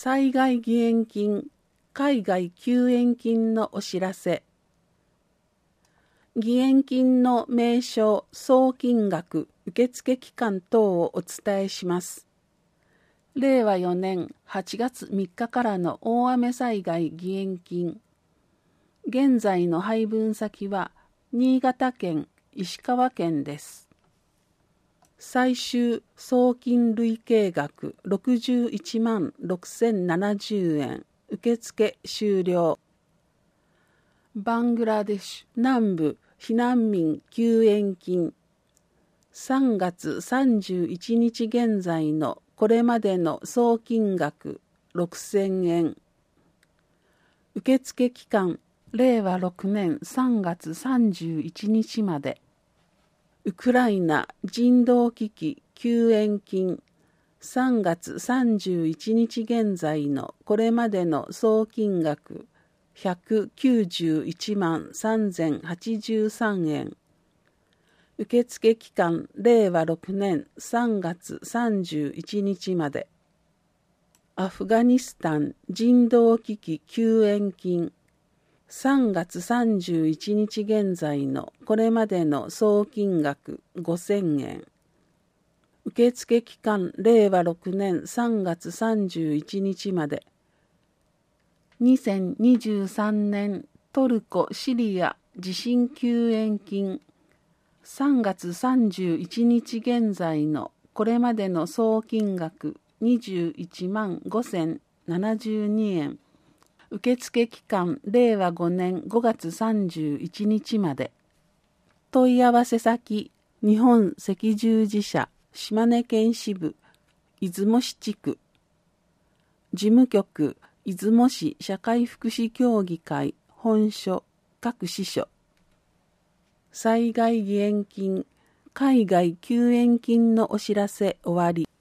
災害義援金、海外救援金のお知らせ。義援金の名称、総金額、受付期間等をお伝えします。令和4年8月3日からの大雨災害義援金。現在の配分先は、新潟県、石川県です。最終総金累計額61万6070円。受付終了。バングラデシュ南部避難民救援金。3月31日現在のこれまでの総金額6000円。受付期間令和6年3月31日まで。ウクライナ人道危機救援金3月31日現在のこれまでの総金額191万3083円。受付期間令和6年3月31日まで。アフガニスタン人道危機救援金3月31日現在のこれまでの総金額5000円。受付期間令和6年3月31日まで。2023年トルコ・シリア地震救援金3月31日現在のこれまでの総金額21万5072円。受付期間令和5年5月31日まで。問い合わせ先日本赤十字社島根県支部出雲市地区。事務局出雲市社会福祉協議会本所各支所。災害義援金、海外救援金のお知らせ終わり。